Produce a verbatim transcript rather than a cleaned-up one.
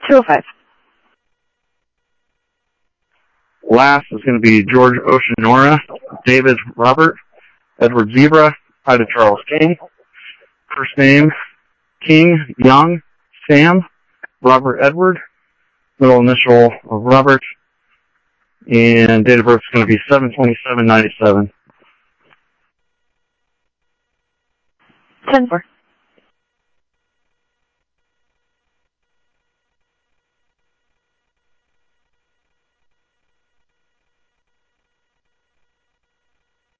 two oh five. Last is going to be George Oceanora, David Robert, Edward Zebra, Ida Charles King. First name, King, Young, Sam, Robert Edward. Middle initial of Robert. And date of birth is going to be seven twenty-seven ninety-seven. ten four.